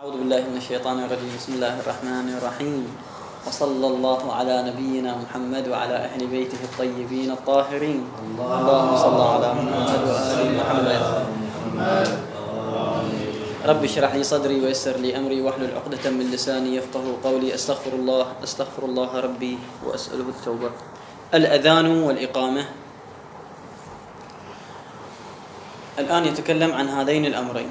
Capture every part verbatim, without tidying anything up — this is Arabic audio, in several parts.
أعوذ بالله من الشيطان الرجيم. بسم الله الرحمن الرحيم، وصلى الله على نبينا محمد وعلى أهل بيته الطيبين الطاهرين. اللهم صل على محمد وآل محمد. رب اشرح لي صدري ويسر لي أمري واحلل عقدة من لساني يفقهوا قولي. أستغفر الله أستغفر الله ربي وأسأله التوبة. الأذان والإقامة. الآن يتكلم عن هذين الأمرين.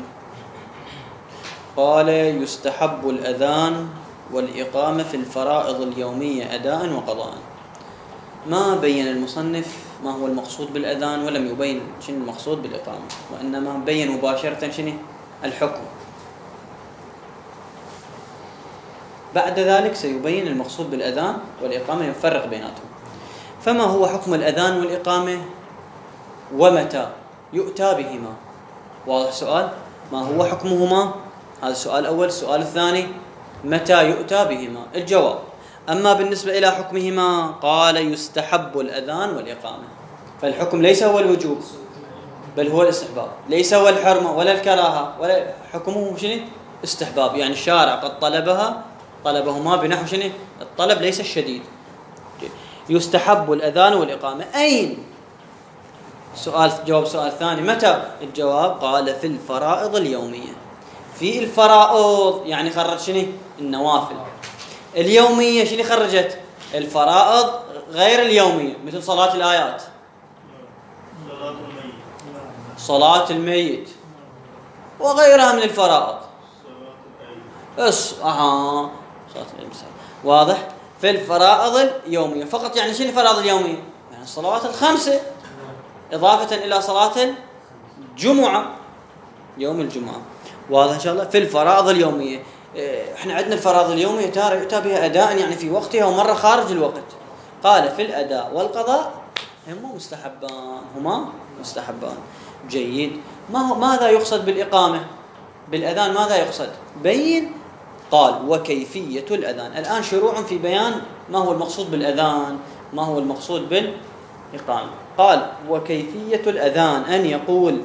قال: يستحب الأذان والإقامة في الفرائض اليومية أداء وقضاء. ما بين المصنف ما هو المقصود بالأذان، ولم يبين شنو المقصود بالإقامة، وإنما بين مباشرة شنو الحكم. بعد ذلك سيبين المقصود بالأذان والإقامة، يفرق بيناتهم. فما هو حكم الأذان والإقامة ومتى يؤتى بهما؟ واضح سؤال؟ ما هو حكمهما؟ هذا السؤال الأول. السؤال الثاني: متى يؤتى بهما؟ الجواب: أما بالنسبة إلى حكمهما قال: يستحب الأذان والإقامة. فالحكم ليس هو الوجوب بل هو الاستحباب، ليس هو الحرمة ولا الكراهة، ولا حكمه شنو؟ استحباب. يعني الشارع قد طلبها طلبهما بنحو شنو؟ الطلب ليس الشديد. يستحب الأذان والإقامة. أين؟ سؤال جواب سؤال ثاني: متى؟ الجواب: قال: في الفرائض اليومية. في الفرائض يعني خرج شنو؟ النوافل. اليومية شنو خرجت؟ الفرائض غير اليومية، مثل صلاة الآيات، صلاة الميت وغيرها من الفرائض. اس اها صلاة الإنسان. واضح؟ في الفرائض اليومية فقط. يعني شنو الفرائض اليومية؟ يعني الصلوات الخمسة، إضافة إلى صلاة الجمعة، يوم الجمعة. واضح إن شاء الله؟ في الفرائض اليومية. إحنا عندنا الفرائض اليومية تارة يؤتى بها أداء، يعني في وقتها، ومرة خارج الوقت. قال: في الأداء والقضاء هما مستحبان. هما مستحبان. جيد. ما هو ماذا يقصد بالإقامة؟ بالأذان ماذا يقصد؟ بين. قال: وكيفية الأذان. الآن شروع في بيان ما هو المقصود بالأذان، ما هو المقصود بالإقامة. قال: وكيفية الأذان أن يقول: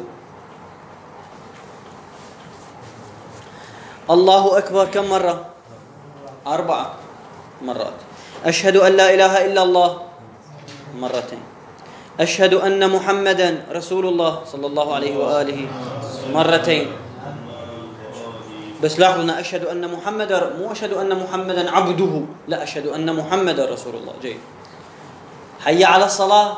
الله أكبر كم مرة؟ أربعة مرات. أشهد أن لا إله إلا الله مرتين. أشهد أن محمدا رسول الله صلى الله عليه وآله مرتين. بس لاحظنا: أشهد أن محمدا، مو أشهد أن محمدا عبده، لا، أشهد أن محمدا رسول الله. جيد. حي على الصلاة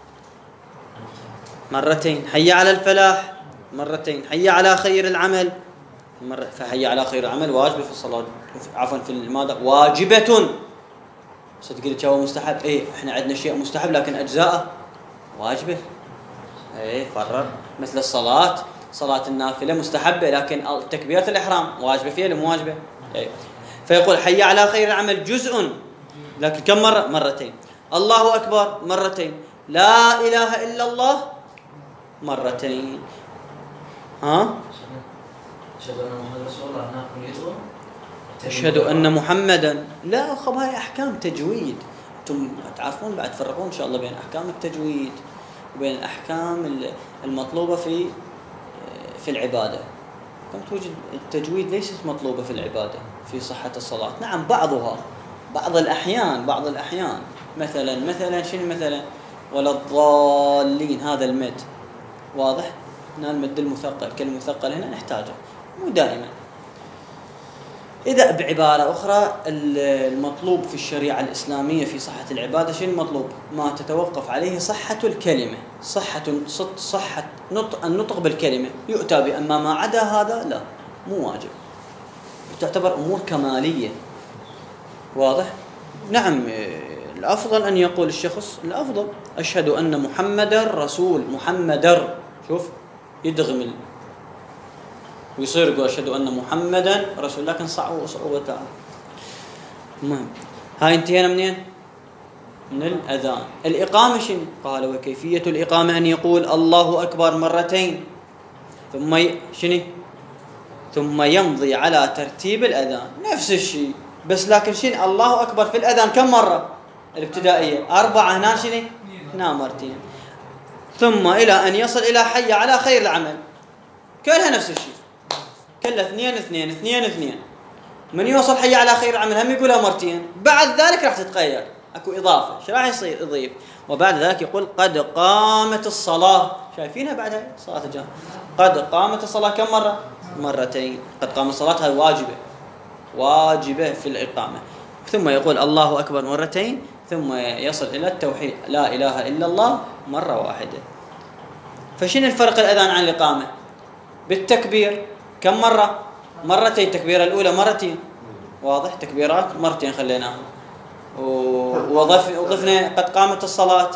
مرتين. حي على الفلاح مرتين. حي على خير العمل مرة. فحي على خير العمل واجبة في الصلاة، عفوا في الماذا؟ واجبة. صدق هو مستحب. ايه احنا عندنا شيء مستحب لكن أجزاءه واجبة. ايه فرر. مثل الصلاة، صلاة النافلة مستحبة لكن تكبيرة الإحرام واجبة فيها ولا مو واجبة؟ ايه. فيقول: حي على خير العمل جزء، لكن كم مرة؟ مرتين. الله أكبر مرتين. لا إله إلا الله مرتين. ها؟ أشهد أن محمدا، لا خب هاي أحكام تجويد. أنتم تعرفون بعد تفرقون إن شاء الله بين أحكام التجويد وبين الأحكام المطلوبة في في العبادة. كم توجد التجويد ليست مطلوبة في العبادة في صحة الصلاة. نعم بعضها، بعض الأحيان بعض الأحيان مثلا مثلا شنو مثلا؟ ولا الضالين، هذا المد واضح؟ هنا المد المثقل، كلمة مثقل هنا نحتاجه، مو دائما. إذا بعبارة أخرى المطلوب في الشريعة الإسلامية في صحة العبادة شنو المطلوب؟ ما تتوقف عليه صحة الكلمة، صحة صحة نطق النطق بالكلمة يؤتى به. أما ما عدا هذا لا، مو واجب، تعتبر أمور كمالية. واضح؟ نعم. الأفضل أن يقول الشخص، الأفضل أشهد أن محمدا رسول محمدا، شوف يدغم ويصير يقول أشهد أن محمدا رسول، لكن صعوبة صعوبتها. المهم هاي انتهينا منين؟ من الأذان. الإقامة شنو؟ قال: وكيفية الإقامة أن يقول الله أكبر مرتين ثم ي... شنو؟ ثم يمضي على ترتيب الأذان. نفس الشيء بس لكن شنو؟ الله أكبر في الأذان كم مرة؟ الابتدائية أربعة، هنا شنو؟ هنا مرتين. ثم إلى أن يصل إلى حي على خير العمل كلها نفس الشيء. كله اثنين اثنين اثنين اثنين، من يوصل حي على خير العمل هم يقولها مرتين، بعد ذلك راح تتغير، اكو اضافه، ايش راح يصير؟ يضيف وبعد ذلك يقول قد قامت الصلاه، شايفينها بعدها صلاه الجماعه، قد قامت الصلاه كم مره؟ مرتين. قد قامت الصلاه هاي واجبه، واجبه في الاقامه. ثم يقول الله اكبر مرتين، ثم يصل الى التوحيد لا اله الا الله مره واحده. فشنو الفرق الاذان عن الاقامه؟ بالتكبير كم مره؟ مرتين. التكبيره الاولى مرتين، واضح؟ تكبيرات مرتين خليناها، وضف وضفنا قد قامت الصلاه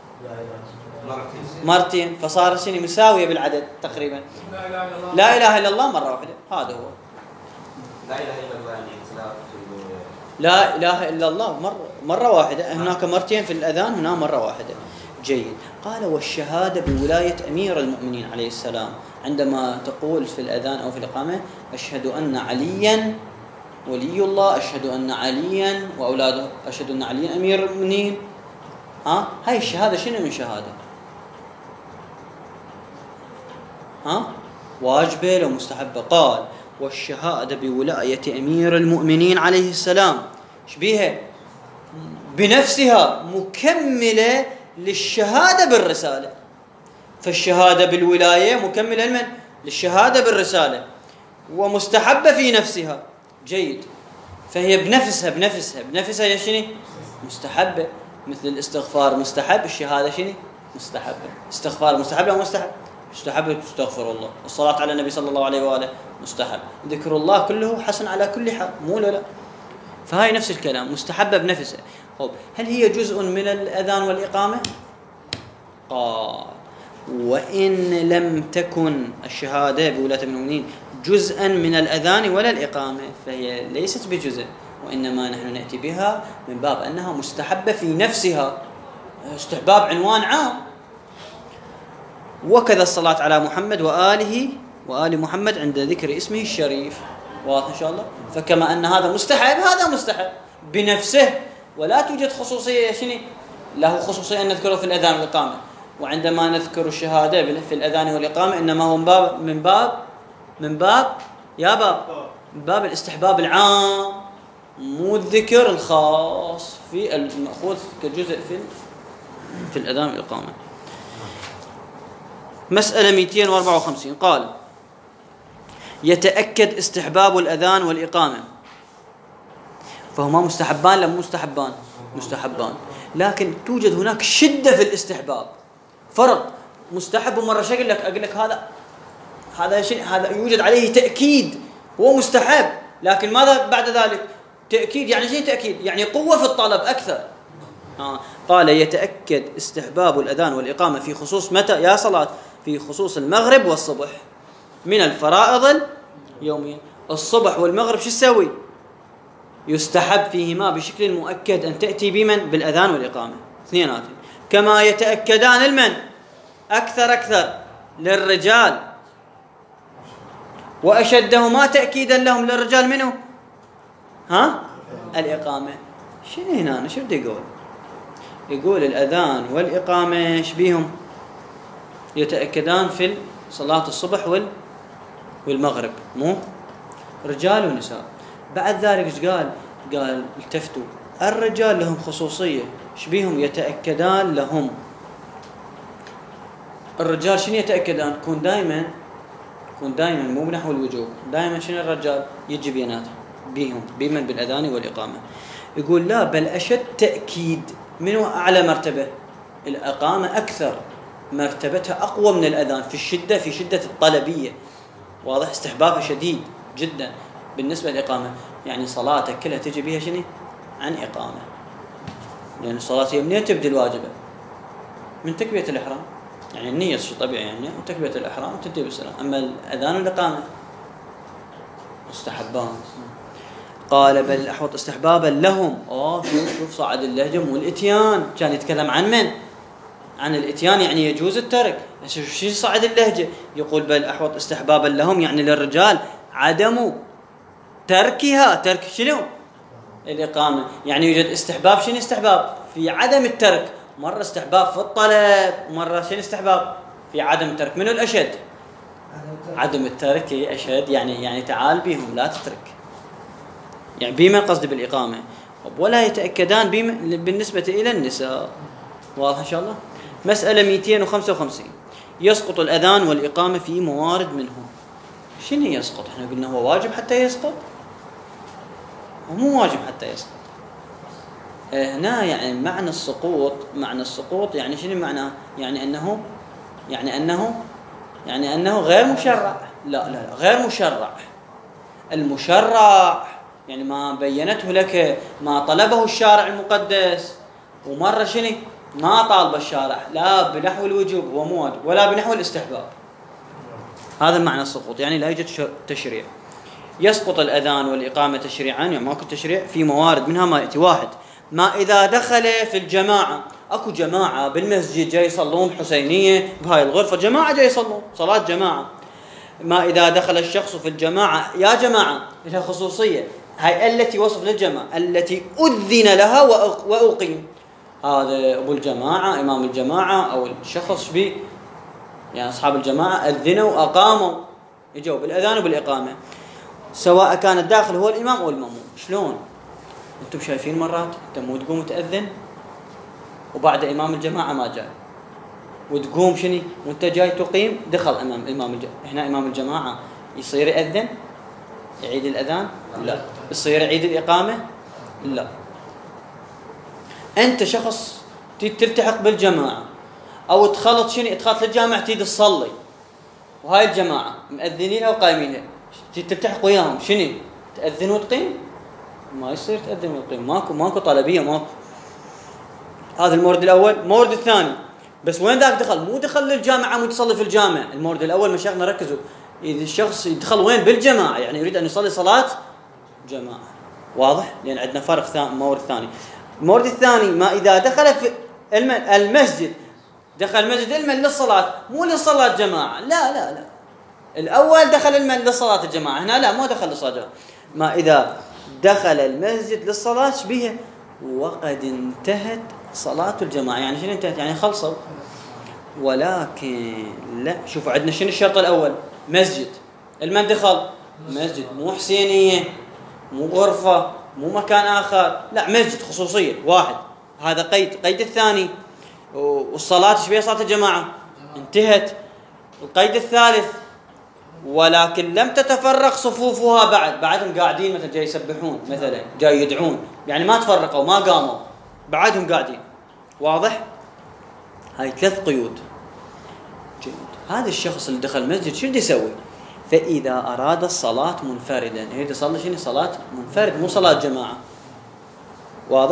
مرتين، فصار شنو؟ مساويه بالعدد تقريبا. لا اله الا الله مره واحده، هذا هو لا اله الا الله. يعني لا اله الا الله مره مره واحده، هناك مرتين في الاذان، هنا مره واحده. جيد. قال والشهاده بولايه امير المؤمنين عليه السلام، عندما تقول في الاذان او في الاقامه اشهد ان عليا ولي الله، اشهد ان عليا واولاده، اشهد ان عليا امير المؤمنين، ها هاي الشهاده شنو من شهاده؟ ها واجبه لو مستحبه؟ قال والشهاده بولايه امير المؤمنين عليه السلام، ايش بيها؟ بنفسها مكمله للشهاده بالرساله. فالشهاده بالولايه مكمله لمن؟ للشهاده بالرساله، ومستحبه في نفسها. جيد. فهي بنفسها بنفسها بنفسها يا شنو؟ مستحبه. مثل الاستغفار مستحب، الشهاده شنو؟ مستحبه. استغفار مستحب لا مستحب؟ مستحب تستغفر الله. الصلاه على النبي صلى الله عليه واله مستحب. ذكر الله كله حسن على كل حال، مو لا. فهاي نفس الكلام، مستحبه بنفسها. طيب هل هي جزء من الاذان والاقامه؟ قال وان لم تكن الشهاده بولاة المؤمنين جزءا من الاذان ولا الاقامه فهي ليست بجزء، وانما نحن ناتي بها من باب انها مستحبه في نفسها، استحباب عنوان عام. وكذا الصلاه على محمد واله وآل محمد عند ذكر اسمه الشريف، واضح إن شاء الله؟ فكما أن هذا مستحب هذا مستحب بنفسه، ولا توجد خصوصية شنو؟ له خصوصية أن نذكره في الأذان والإقامة، وعندما نذكر الشهادة في الأذان والإقامة إنما هو من باب من باب من باب يا باب من باب الاستحباب العام، مو الذكر الخاص في المأخوذ كجزء في في الأذان والإقامة. مسألة مئتين وأربعة وخمسين قال يتأكد استحباب الأذان والإقامة، فهما مستحبان لم مستحبان؟ مستحبان، لكن توجد هناك شدة في الاستحباب، فرق. مستحب ومرة شكل لك أقول لك هذا هذا شيء، هذا يوجد عليه تأكيد، هو مستحب، لكن ماذا بعد ذلك؟ تأكيد. يعني شيء تأكيد يعني قوة في الطلب أكثر. آه. قال يتأكد استحباب الأذان والإقامة في خصوص متى يا صلاة؟ في خصوص المغرب والصبح من الفرائض اليومية. الصبح والمغرب شو تسوي؟ يستحب فيهما بشكل مؤكد أن تأتي بمن؟ بالأذان والإقامة اثنينات، كما يتأكدان المن أكثر أكثر للرجال، وأشدهما تأكيدا لهم للرجال منه ها؟ الإقامة. شنو هنا؟ شو بده يقول؟ يقول الأذان والإقامة ايش بيهم؟ يتأكدان في صلاة الصبح وال والمغرب، مو رجال ونساء. بعد ذلك ايش قال؟ قال التفتوا الرجال لهم خصوصية، ايش بيهم؟ يتأكدان لهم. الرجال شنو يتأكدان؟ يكون دائما يكون دائما مو بنحو الوجوب، دائما شنو الرجال يجي بيناتهم بيهم بمن؟ بالأذان والإقامة. يقول لا، بل أشد تأكيد. منو أعلى مرتبة؟ الإقامة أكثر، مرتبتها أقوى من الأذان في الشدة، في شدة الطلبية، واضح؟ استحبابها شديد جدا بالنسبة للإقامة. يعني صلاتك كلها تجي بها شنو؟ عن إقامة، لأن يعني الصلاة هي منين تبدأ الواجبة؟ من تكبيرة الإحرام، يعني النية شيء طبيعي يعني، وتكبيرة الإحرام وتنتهي بالسلام. أما الأذان والإقامة مستحبان. قال بل أحوط استحبابا لهم. آه شوف شوف صعد اللهجة والإتيان، كان يتكلم عن من؟ عن الإتيان، يعني يجوز الترك. شو صعد اللهجة؟ يقول بل أحوط استحبابا لهم، يعني للرجال عدم تركها. ترك شنو؟ الإقامة. يعني يوجد استحباب، شنو استحباب؟ في عدم الترك. مرة استحباب في الطلب، مرة شنو استحباب؟ في عدم الترك. منو الأشد؟ عدم الترك أشهد يعني يعني تعال بهم لا تترك، يعني بما قصد بالإقامة، ولا يتأكدان بما بالنسبة إلى النساء. واضح إن شاء الله. مسألة مئتين وخمسة وخمسين، يسقط الأذان والإقامة في موارد منهم. شنو يسقط؟ احنا قلنا هو واجب حتى يسقط، ومو واجب حتى يسقط. هنا يعني معنى السقوط، معنى السقوط يعني شنو معناه؟ يعني أنه يعني أنه يعني أنه غير مشرع. لا لا غير مشرع. المشرع يعني ما بينته لك، ما طلبه الشارع المقدس، ومرة شنو ما طالب الشارع لا بنحو الوجوب ومو واجب ولا بنحو الاستحباب. هذا معنى السقوط، يعني لا يوجد تشريع. يسقط الأذان والإقامة تشريعا، يعني ماكو تشريع في موارد منها ما يأتي. واحد، ما إذا دخل في الجماعة، أكو جماعة بالمسجد جاي يصلون حسينية بهاي الغرفة، جماعة جاي يصلون صلاة جماعة. ما إذا دخل الشخص في الجماعة، يا جماعة لها خصوصية، هاي التي وصف للجماعة التي أذن لها وأقيم. هذا أبو الجماعة، إمام الجماعة، أو الشخص بي يعني أصحاب الجماعة أذنوا وأقاموا، يجوا بالأذان وبالإقامة، سواء كان الداخل هو الإمام أو المأموم. شلون؟ أنتم شايفين مرات أنت مو تقوم تأذن وبعد إمام الجماعة ما جاء، وتقوم شني وأنت جاي تقيم دخل أمام إمام الجماعة. هنا إمام الجماعة يصير يأذن يعيد الأذان؟ لا. يصير يعيد الإقامة؟ لا. أنت شخص تلتحق بالجماعة أو تخلط شني تخلط للجامعة تيجي تصلي، وهاي الجماعة مأذنينها وقايمينها، تلتحق وياهم شني تأذن وتقيم؟ ما يصير تأذن وتقيم، ماكو ماكو طلبية، ماكو. هذا المورد الأول. المورد الثاني، بس وين ذاك دخل؟ مو دخل للجامعة مو تصلي في الجامع. المورد الأول مشايخنا ركزوا، إذا الشخص يدخل وين؟ بالجماعة، يعني يريد أن يصلي صلاة جماعة. واضح؟ لأن عندنا فرق ثاني. مورد ثاني، المورد الثاني، ما إذا دخل في المسجد، دخل المسجد علما للصلاة مو للصلاة جماعة. لا لا لا الأول دخل المسجد للصلاة الجماعة، هنا لا، ما دخل للصلاة جماعة. ما إذا دخل المسجد للصلاة بها وقد انتهت صلاة الجماعة، يعني شنو انتهت؟ يعني خلصوا. ولكن لا، شوفوا عندنا شنو الشرط الأول؟ مسجد. المن دخل مسجد، مو حسينية مو غرفة مو مكان آخر، لا مسجد خصوصية. واحد، هذا قيد. قيد الثاني، والصلاة شبيه صلاة الجماعة انتهت. القيد الثالث، ولكن لم تتفرق صفوفها بعد، بعدهم قاعدين مثلا جاي يسبحون مثلا جاي يدعون، يعني ما تفرقوا ما قاموا، بعدهم قاعدين. واضح؟ هاي ثلاث قيود. جيد. هذا الشخص اللي دخل المسجد شو بده يسوي؟ فإذا أراد الصلاة منفردا، يريد يصلي شنو؟ صلاة منفرد مو صلاة جماعة. واضح؟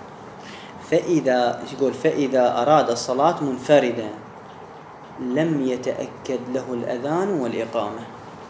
فإذا يقول فإذا أراد الصلاة منفردا لم يتأكد له الأذان والإقامة.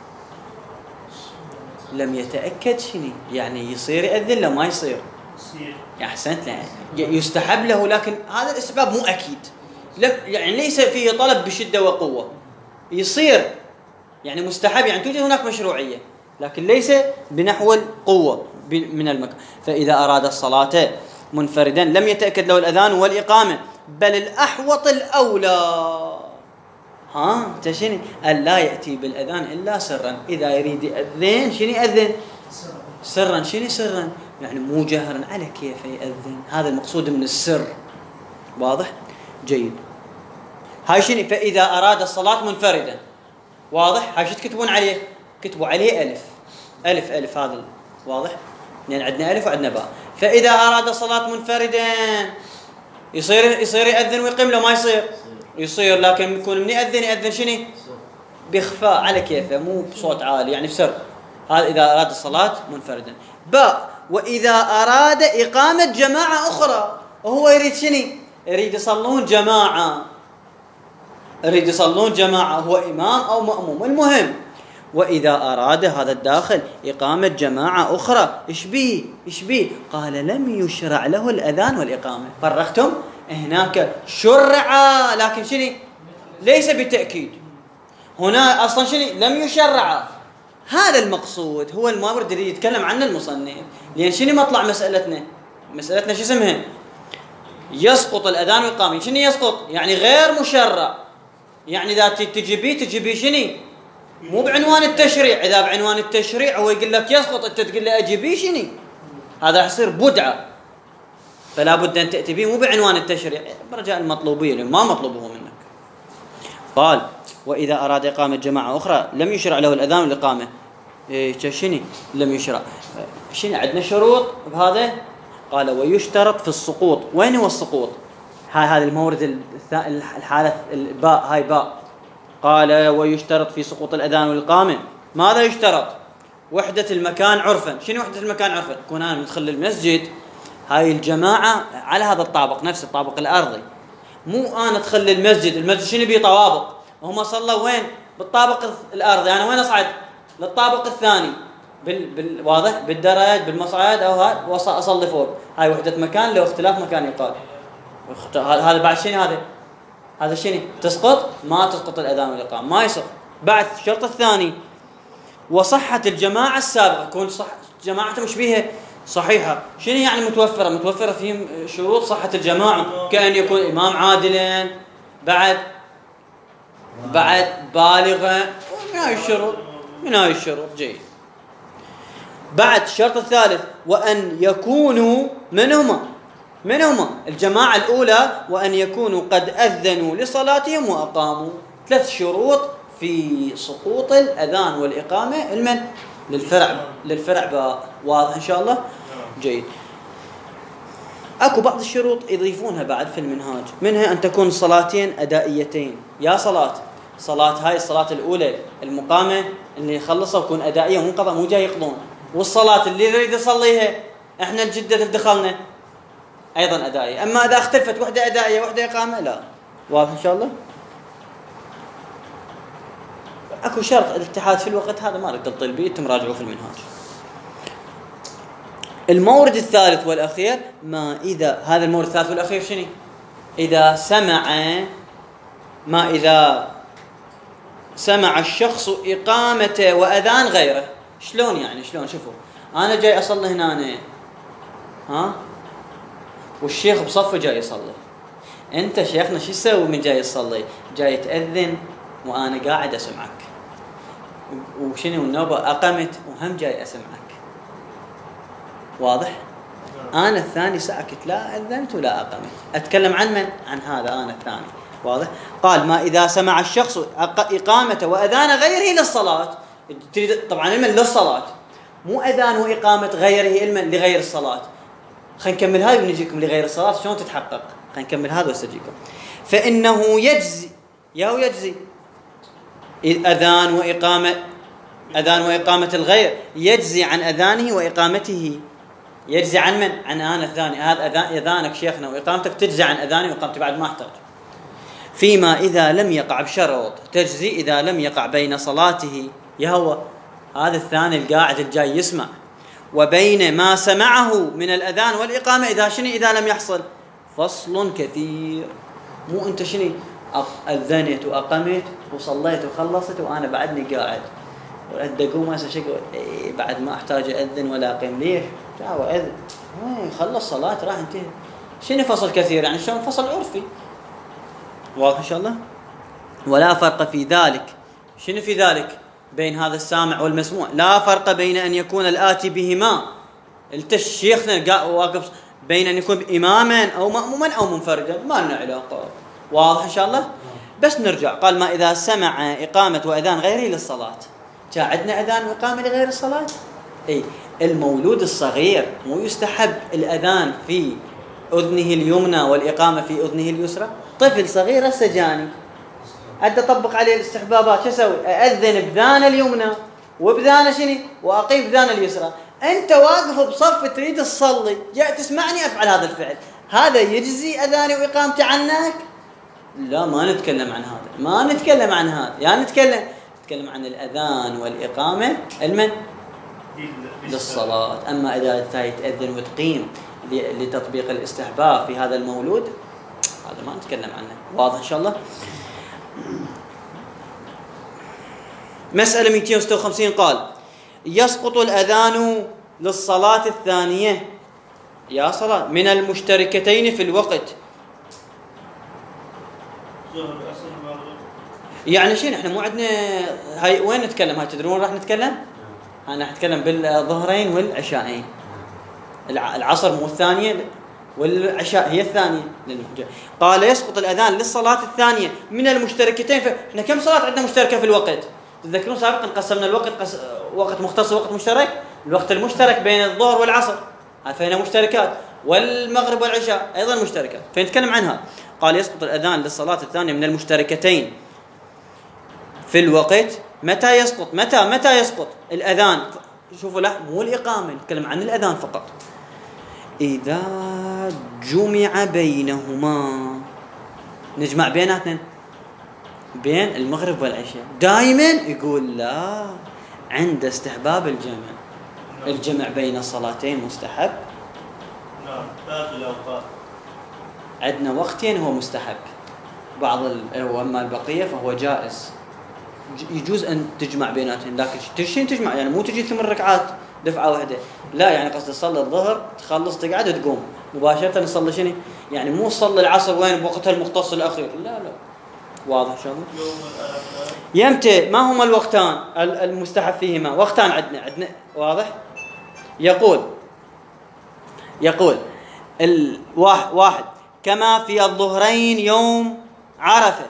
لم يتأكد شنو؟ يعني يصير يأذن له ما يصير؟ أحسنت. يستحب له، لكن هذا الإسباب مو أكيد، يعني ليس فيه طلب بشدة وقوة. يصير يعني مستحب، يعني توجد هناك مشروعية، لكن ليس بنحو القوة من المكان. فإذا أراد الصلاة منفردا لم يتأكد له الأذان والإقامة، بل الأحوط الأولى ها تشني ألا يأتي بالأذان إلا سرا. إذا يريد يأذن شنو يأذن؟ سرا. شنو سرا؟ يعني مو جهرا، على كيف يأذن، هذا المقصود من السر. واضح؟ جيد. هاي شنو؟ فإذا أراد الصلاة منفردا. واضح؟ هاي شو تكتبون عليه؟ كتبوا عليه ألف ألف ألف. هذا واضح؟ يعني عندنا ألف وعندنا باء. فإذا أراد الصلاة منفردا يصير يصير يأذن ويقيم له ما يصير؟ يصير، لكن يكون من يأذن يأذن شنو؟ بإخفاء على كيفه، مو بصوت عالي، يعني بسر. هذا إذا أراد الصلاة منفردا. باء، وإذا أراد إقامة جماعة أخرى، وهو يريد شنو؟ يريد يصلون جماعة، يريد يصلون جماعة، هو إمام أو مأموم، المهم. وإذا أراد هذا الداخل إقامة جماعة أخرى، إيش بيه؟ إيش بيه؟ قال لم يشرع له الأذان والإقامة. فرقتم؟ هناك شرع، لكن شنو؟ ليس بالتأكيد. هنا أصلا شنو؟ لم يشرع. هذا المقصود، هو المورد اللي يتكلم عنه المصنف. لأن شنو مطلع مسألتنا؟ مسألتنا شو اسمها؟ يسقط الأذان والإقامة. شنو يسقط؟ يعني غير مشرع، يعني إذا تجيبيه تجيبيه شنو؟ مو بعنوان التشريع. إذا بعنوان التشريع هو يقول لك يسقط، أنت تقول له أجيبيه شني، هذا يصير بدعة. فلا بد أن تأتي به مو بعنوان التشريع، برجاء المطلوبية ما مطلوبه منك. قال وإذا أراد إقامة جماعة أخرى لم يشرع له الأذان والإقامة. إيه شني لم يشرع؟ شني عندنا شروط بهذا؟ قال ويشترط في السقوط. وين هو السقوط؟ هاي هذا المورد الحالة الباء، هاي باء. قال ويشترط في سقوط الأذان والإقامة ماذا يشترط؟ وحدة المكان عرفا. شنو وحدة المكان عرفا؟ كون أنا مدخل المسجد، هاي الجماعة على هذا الطابق نفس الطابق الأرضي، مو أنا أدخل المسجد، المسجد شنو بيه طوابق، وهم صلوا وين؟ بالطابق الأرضي، أنا وين أصعد؟ للطابق الثاني بال... بال... واضح بالدرج بالمصعد أو هاي وأصلي فوق. هاي وحدة مكان لو اختلاف مكان يقال. هذا بعد شنو؟ هذا هذا شنو؟ تسقط؟ ما تسقط الأذان والإقامة، ما يسقط. بعد الشرط الثاني وصحة الجماعة السابقة، يكون صح جماعته مش بيها صحيحة. شنو يعني متوفرة؟ متوفرة فيهم شروط صحة الجماعة، كأن يكون إمام عادلا، بعد بعد بالغة، من هاي الشروط، من هاي الشروط. جيد. بعد الشرط الثالث وأن يكونوا منهما منهما الجماعة الأولى وأن يكونوا قد أذنوا لصلاتهم وأقاموا. ثلاث شروط في سقوط الأذان والإقامة المن للفرع للفرع بقى. واضح إن شاء الله؟ جيد. أكو بعض الشروط يضيفونها بعد في المنهاج، منها أن تكون صلاتين أدائيتين. يا صلاة صلاة هاي الصلاة الأولى المقامة اللي يخلصها ويكون أدائية مو قضاء، مو جاي يقضون. والصلاة اللي يريد يصليها إحنا الجدة دخلنا أيضا أدائية. أما إذا اختلفت وحدة أدائية وحدة إقامة لا. واضح إن شاء الله؟ أكو شرط الاتحاد في الوقت، هذا ما رد تطيل بيه، تمراجعوا في المنهاج. المورد الثالث والأخير ما إذا هذا المورد الثالث والأخير شنو؟ إذا سمع ما إذا سمع الشخص إقامة وأذان غيره. شلون يعني؟ شلون؟ شوفوا أنا جاي أصلي هنا أنا. ها والشيخ بصفه جاي يصلي. أنت شيخنا شو تسوي من جاي يصلي؟ جاي تأذن وأنا قاعد أسمعك، وشنو النوبة أقمت وهم جاي أسمعك. واضح؟ أنا الثاني ساكت، لا أذنت ولا أقمت. أتكلم عن من؟ عن هذا أنا الثاني. واضح؟ قال ما إذا سمع الشخص إقامة وأذان غيره للصلاة. تريد طبعا علما للصلاة، مو أذان وإقامة غيره علما لغير الصلاة. خلينا نكمل هذا ونجيكم لغير الصلاة شلون تتحقق. خلينا نكمل هذا واستجيكم. فإنه يجزي يا يجزي أذان وإقامة أذان وإقامة الغير، يجزي عن أذانه وإقامته. يجزي عن من؟ عن أنا الثاني. هذا أذان أذانك شيخنا وإقامتك تجزي عن أذاني وإقامتي، بعد ما أحتاج. فيما إذا لم يقع بشرط، تجزي إذا لم يقع بين صلاته يهوى هذا الثاني القاعد الجاي يسمع وبين ما سمعه من الأذان والإقامة إذا شنو؟ إذا لم يحصل فصل كثير. مو أنت شنو أذنت وأقمت وصليت وخلصت وأنا بعدني قاعد وأدى قوم هسه شكو إيه بعد ما أحتاج أذن ولا أقيم. ليش؟ تعال أذن إيه خلص صلاة راح انتهي. شنو فصل كثير؟ يعني شلون فصل عرفي. واضح إن شاء الله؟ ولا فرق في ذلك. شنو في ذلك؟ بين هذا السامع والمسموع لا فرق بين أن يكون الآتي بهما الشيخنا واقف بين أن يكون إماما أو مأموما أو منفردا، ما لنا علاقة. واضح إن شاء الله؟ بس نرجع. قال ما إذا سمع إقامة وأذان غيره للصلاة. جاء عندنا أذان وإقامة لغير الصلاة. أي المولود الصغير مو يستحب الأذان في أذنه اليمنى والإقامة في أذنه اليسرى؟ طفل صغير هسه جاني أدى طبق عليه الاستحبابات، شو أسوي؟ أذن بذان اليمنى وبذان شنو وأقيم بذان اليسرى. أنت واقف بصف تريد تصلي، جاء تسمعني أفعل هذا الفعل، هذا يجزي أذاني وإقامتي عنك؟ لا ما نتكلم عن هذا، ما نتكلم عن هذا. يعني نتكلم نتكلم عن الأذان والإقامة المن للصلاة. أما إذا تأذن وتقيم لتطبيق الاستحباب في هذا المولود هذا ما نتكلم عنه. واضح إن شاء الله؟ مسألة مئتين وستة وخمسين قال يسقط الأذان للصلاة الثانية يا صلاة من المشتركتين في الوقت. يعني شنو احنا مو عندنا هاي وين نتكلم؟ هاي تدرون وين راح نتكلم؟ انا راح اتكلم بالظهرين والعشاءين. العصر مو الثانيه والعشاء هي الثانيه للمحجة. قال يسقط الاذان للصلاه الثانيه من المشتركتين. فاحنا كم صلاه عندنا مشتركه في الوقت؟ تذكرون سابقا قسمنا الوقت قس... وقت مختص ووقت مشترك. الوقت المشترك بين الظهر والعصر هذه مشتركات، والمغرب والعشاء ايضا مشتركات، فنتكلم عنها. قال يسقط الاذان للصلاه الثانيه من المشتركتين في الوقت. متى يسقط؟ متى متى يسقط الاذان؟ شوفوا لا مو الاقامه، نتكلم عن الاذان فقط. اذا جمع بينهما، نجمع بيناتنا بين المغرب والعشاء. دائما يقول لا، عند استحباب الجمع. الجمع بين الصلاتين مستحب. نعم باقي الأوقات عندنا وقتين هو مستحب، بعض ال... واما البقيه فهو جائز، يجوز ان تجمع بيناتهم. لكن تشين تجمع يعني مو تجي ثمان ركعات دفعه واحده، لا يعني قصد تصلي الظهر تخلص تقعد وتقوم مباشره تصلي شنو، يعني مو تصلي العصر وين بوقتها المختص الاخير، لا لا. واضح شلون؟ يمتى؟ ما هما الوقتان المستحب فيهما؟ وقتان عندنا عندنا واضح. يقول يقول الواحد واحد كما في الظهرين يوم عرفه.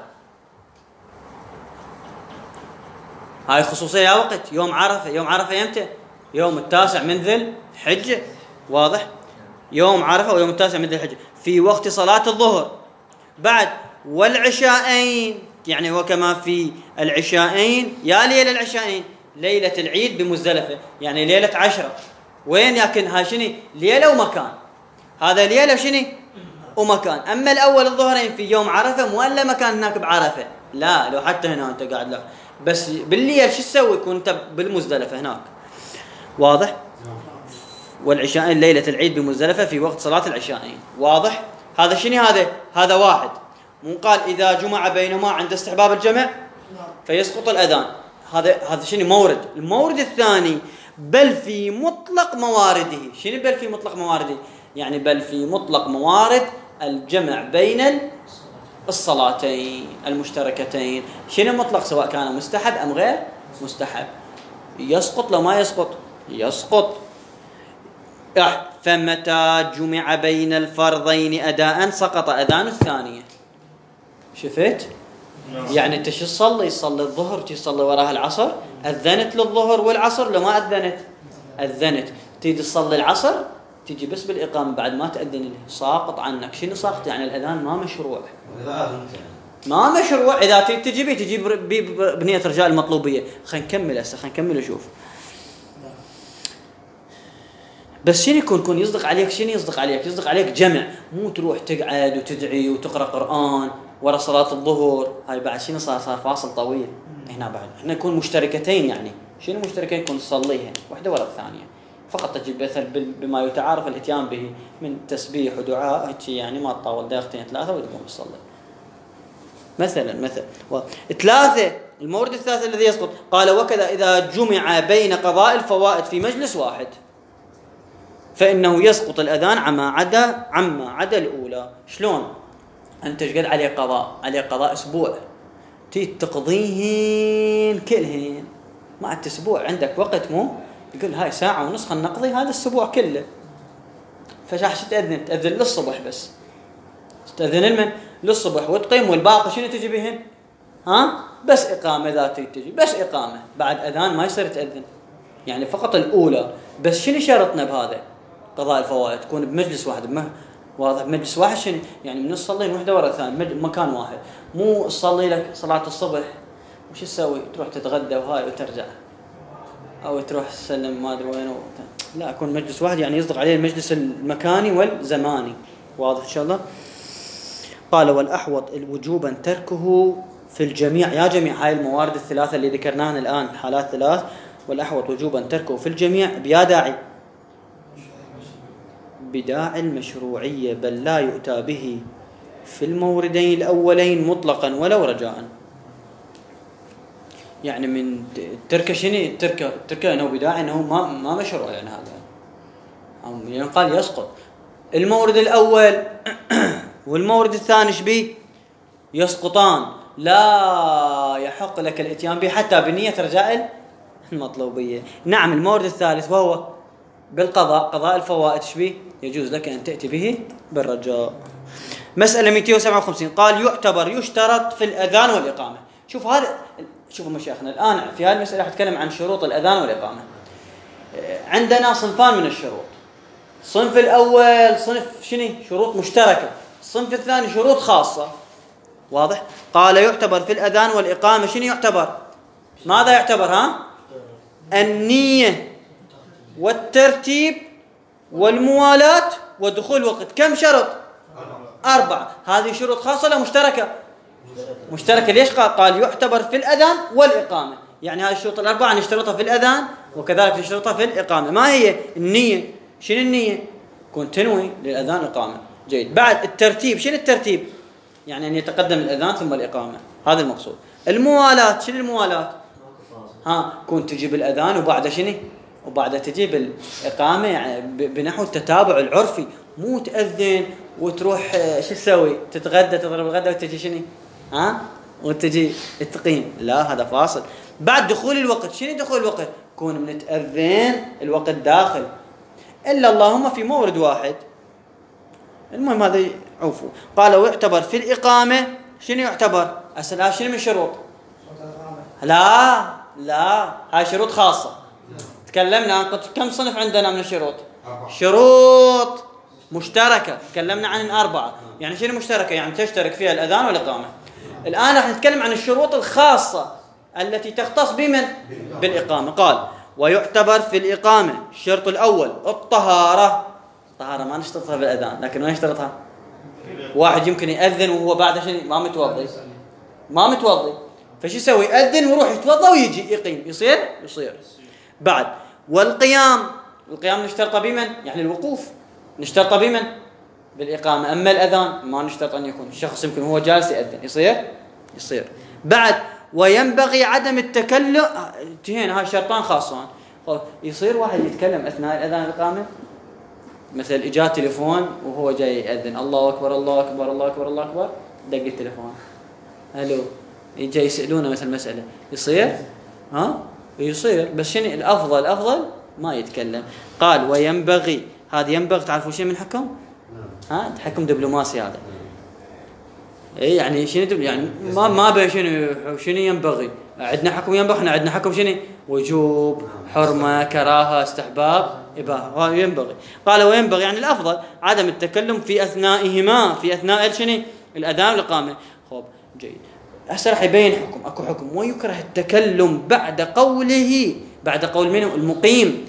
هاي خصوصية وقت يوم عرفه. يوم عرفه يمتى؟ يوم التاسع من ذي الحجة. واضح؟ يوم عرفه ويوم التاسع من ذي الحجة في وقت صلاة الظهر. بعد والعشاءين، يعني وكما في العشاءين يا ليلة العشاءين ليلة العيد بمزدلفة، يعني ليلة عشرة. وين يكن هاي شنو؟ ليلة ومكان. هذا ليلة شنو ومكان. أما الأول الظهرين في يوم عرفة مو إلا مكان هناك بعرفة، لا لو حتى هنا أنت قاعد لا، بس بالليل شو تسوي؟ كنت بالمزدلفة هناك. واضح؟ والعشاءين ليلة العيد بمزدلفة في وقت صلاة العشاءين. واضح؟ هذا شنو هذا؟ هذا واحد. مو قال إذا جمع بينهما عند استحباب الجمع فيسقط الأذان. هذا هذا شنو مورد. المورد الثاني بل في مطلق موارده. شنو بل في مطلق موارده؟ يعني بل في مطلق موارد الجمع بين الصلاتين المشتركتين. شنو مطلق؟ سواء كان مستحب أم غير مستحب يسقط. لو ما يسقط يسقط. فمتى جمع بين الفرضين أداء سقط أذان الثانية. شفت؟ يعني انت شو تصلي؟ تصلي الظهر تصلي وراها العصر، أذنت للظهر والعصر. لو ما أذنت أذنت تيجي تصلي العصر تيجي بس بالإقامة بعد ما تأذن له ساقط عنك. شنو ساقط؟ يعني الأذان ما مشروع، ما مشروع. إذا تجي بي تجي بنية رجاء المطلوبية. خلينا نكمل هسه، خلينا نكمل نشوف. بس شنو يكون يكون يصدق عليك؟ شنو يصدق عليك؟ يصدق عليك جمع، مو تروح تقعد وتدعي وتقرأ قرآن ورا صلاة الظهر. هاي بعد شنو صار؟ صار فاصل طويل. هنا بعد احنا نكون مشتركتين. يعني شنو مشتركين؟ يكون تصليها واحدة ورا الثانية فقط. تجيب مثل بما يتعارف الاتيان به من تسبيح ودعاء هيك، يعني ما تطول دقيقتين ثلاثة وتقوم تصلي مثلا. مثلا ثلاثة. المورد الثالث الذي يسقط قال وكذا إذا جمع بين قضاء الفوائد في مجلس واحد فإنه يسقط الأذان عما عدا عما عدا الأولى. شلون؟ أنت قد عليه قضاء، عليه قضاء أسبوع، تي تقضيهن كلهن مع الأسبوع. عندك وقت مو يقول هاي ساعة ونص خلنا نقضي هذا الأسبوع كله. فشاح تأذن تأذن للصبح بس، تأذن المن للصبح وتقيم، والباقي شنو تجي بهن؟ ها بس إقامة ذاتي تجي بس إقامة، بعد أذان ما يصير تأذن. يعني فقط الأولى. بس شنو شرطنا بهذا قضاء الفوائد؟ تكون بمجلس واحد. بم... واضح بمجلس واحد شنو يعني؟ من الصلين وحده ورا الثاني مكان واحد. مو تصلي لك صلاة الصبح وش تسوي؟ تروح تتغدى وهاي وترجع، أو تروح تسلم ما أدري وين و... لا، يكون مجلس واحد. يعني يصدق عليه المجلس المكاني والزماني. واضح إن شاء الله. قال والأحوط الوجوبا تركه في الجميع. يا جميع هاي الموارد الثلاثة اللي ذكرناها الآن حالات ثلاث. والأحوط وجوبا تركه في الجميع بيا داعي بداعي المشروعية، بل لا يؤتى به في الموردين الأولين مطلقا ولو رجاء. يعني من تركه شنو؟ تركه تركه انه بداعي انه ما ما مشروع. يعني هذا يعني قال يسقط المورد الأول والمورد الثاني شبيه يسقطان لا يحق لك الاتيان به حتى بنية رجاء المطلوبية. نعم المورد الثالث وهو بالقضاء، قضاء الفوائد شبيه يجوز لك أن تأتي به بالرجاء. مسألة مئتين وسبعة وخمسين قال يعتبر يشترط في الأذان والإقامة. شوف هذا، شوفوا مشايخنا الآن في هذه المسألة حتكلم عن شروط الأذان والإقامة. عندنا صنفان من الشروط. الصنف الأول صنف شنو؟ شروط مشتركة. الصنف الثاني شروط خاصة. واضح؟ قال يعتبر في الأذان والإقامة شنو يعتبر؟ ماذا يعتبر؟ ها؟ النية والترتيب والموالاة ودخول وقت. كم شرط؟ أربعة. هذه شروط خاصة ولا مشتركة؟ مشتركة. ليش قال؟ قال يعتبر في الأذان والإقامة، يعني هذه الشروط الأربعة نشترطها في الأذان وكذلك نشترطها في الإقامة. ما هي النية؟ شنو النية؟ كون تنوي للأذان والإقامة. جيد. بعد الترتيب، شنو الترتيب؟ يعني أن يتقدم الأذان ثم الإقامة، هذا المقصود. الموالاة، شنو الموالاة؟ ها كون تجيب الأذان وبعد شنو؟ وبعد تجيب الإقامة، يعني بنحو التتابع العرفي، مو تأذن وتروح شو تسوي؟ تتغدى، تضرب الغداء وتجي شنو؟ ها وتجي تقيم. لا، هذا فاصل. بعد دخول الوقت، شنو دخول الوقت؟ كون من تأذن الوقت داخل، إلا اللهم في مورد واحد. المهم هذا عوفوا. قال ويعتبر في الإقامة شنو يعتبر؟ أسأل شنو من شروط؟ لا لا، هاي شروط خاصة. تكلمنا عن كم صنف عندنا من الشروط؟ شروط مشتركة، تكلمنا عن أربعة. يعني شنو مشتركة؟ يعني تشترك فيها الأذان والإقامة. الآن راح نتكلم عن الشروط الخاصة التي تختص بمن؟ بالإقامة. قال ويعتبر في الإقامة الشرط الأول الطهارة. الطهارة ما نشترطها بالأذان، لكن ما نشترطها. واحد يمكن يأذن وهو بعد شنو؟ ما متوضي، ما متوضي، فشو يسوي؟ يأذن ويروح يتوضى ويجي يقيم، يصير؟ يصير. بعد والقيام، القيام نشترطه بمن؟ يعني الوقوف نشترطه بمن؟ بالإقامة. أما الأذان ما نشترط أن يكون الشخص يمكن هو جالس يأذن، يصير؟ يصير. بعد وينبغي عدم التكلم، انتهينا، هاي شرطان خاصان. يصير واحد يتكلم أثناء الأذان والإقامة، مثل إجا تليفون وهو جاي يأذن، الله أكبر الله أكبر الله أكبر الله أكبر، دق التليفون، هلو، يجي يسألونه مثل مسألة، يصير؟ ها؟ يصير. بس شنو الأفضل؟ الأفضل ما يتكلم. قال وينبغي، هذا ينبغي تعرفوا شيء من حكم؟ ها؟ تحكم دبلوماسي هذا. إيه يعني شنو دبل يعني ما ما بين شنو شنو ينبغي. عندنا حكم ينبغي، احنا عندنا حكم شنو؟ وجوب، حرمة، كراهة، استحباب، إباحة. هذا ينبغي. قال وينبغي يعني الأفضل عدم التكلم في أثنائهما، في أثناء شنو؟ الأذان والإقامة. خب جيد. هسه راح يبين حكم، اكو حكم ويكره التكلم بعد قوله، بعد قول منه؟ المقيم.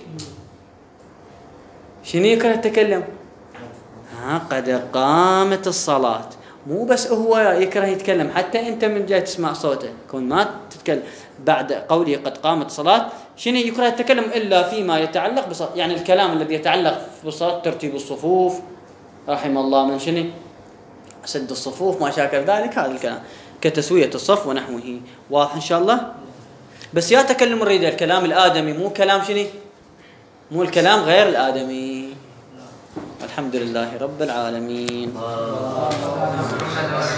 شنو يكره التكلم؟ ها قد قامت الصلاة. مو بس هو يكره يتكلم، حتى انت من جاي تسمع صوته كون ما تتكلم. بعد قوله قد قامت الصلاة شنو يكره التكلم؟ الا فيما يتعلق بصلاة، يعني الكلام الذي يتعلق بالصلاة، ترتيب الصفوف، رحم الله من شنو؟ سد الصفوف، ما شاكل ذلك، هذا الكلام كتسوية الصف ونحوه. واضح إن شاء الله؟ بس يا تكلم نريد الكلام الآدمي، مو كلام شنو؟ مو الكلام غير الآدمي. الحمد لله رب العالمين.